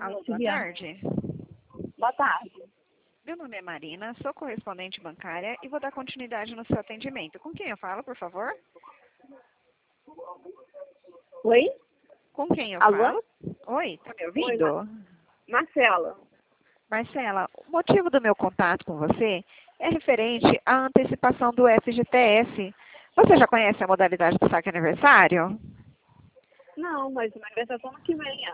Alô, boa tarde. Boa tarde. Meu nome é Marina, sou correspondente bancária e vou dar continuidade no seu atendimento. Com quem eu falo, por favor? Oi? Com quem eu Alô? falo? Oi, tá me ouvindo? Marcela. Marcela, o motivo do meu contato com você é referente à antecipação do FGTS. Você já conhece a modalidade do saque aniversário? Não, mas uma aniversário ano que vem.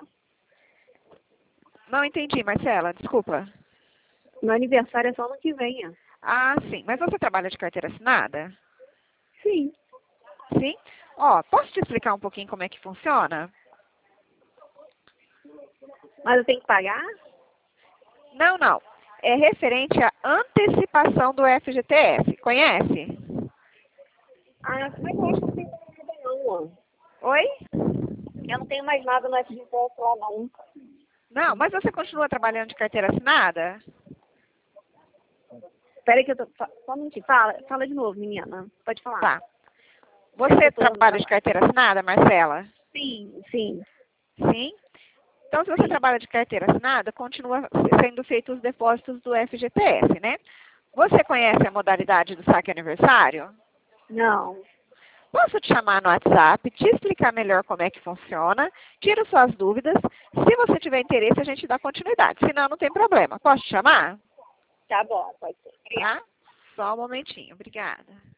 Não entendi, Marcela, desculpa. Meu aniversário é só ano que vem. Ah, sim. Mas você trabalha de carteira assinada? Sim. Sim? Ó, posso te explicar um pouquinho como é que funciona? Mas eu tenho que pagar? Não, não. É referente à antecipação do FGTS. Conhece? Ah, mas eu acho que não tem mais nada não. Oi? Eu não tenho mais nada no FGTS lá não. Não, mas você continua trabalhando de carteira assinada? Espera que eu tô... Só um minutinho. Fala de novo, menina. Pode falar. Tá. Você trabalha de carteira assinada, Marcela? Sim, sim. Sim? Então, se você trabalha de carteira assinada, continua sendo feitos os depósitos do FGTS, né? Você conhece a modalidade do saque aniversário? Não. Posso te chamar no WhatsApp, te explicar melhor como é que funciona, tiro suas dúvidas. Se você tiver interesse, a gente dá continuidade. Se não, não tem problema. Posso te chamar? Tá bom, pode ser. Tá? Só um momentinho. Obrigada.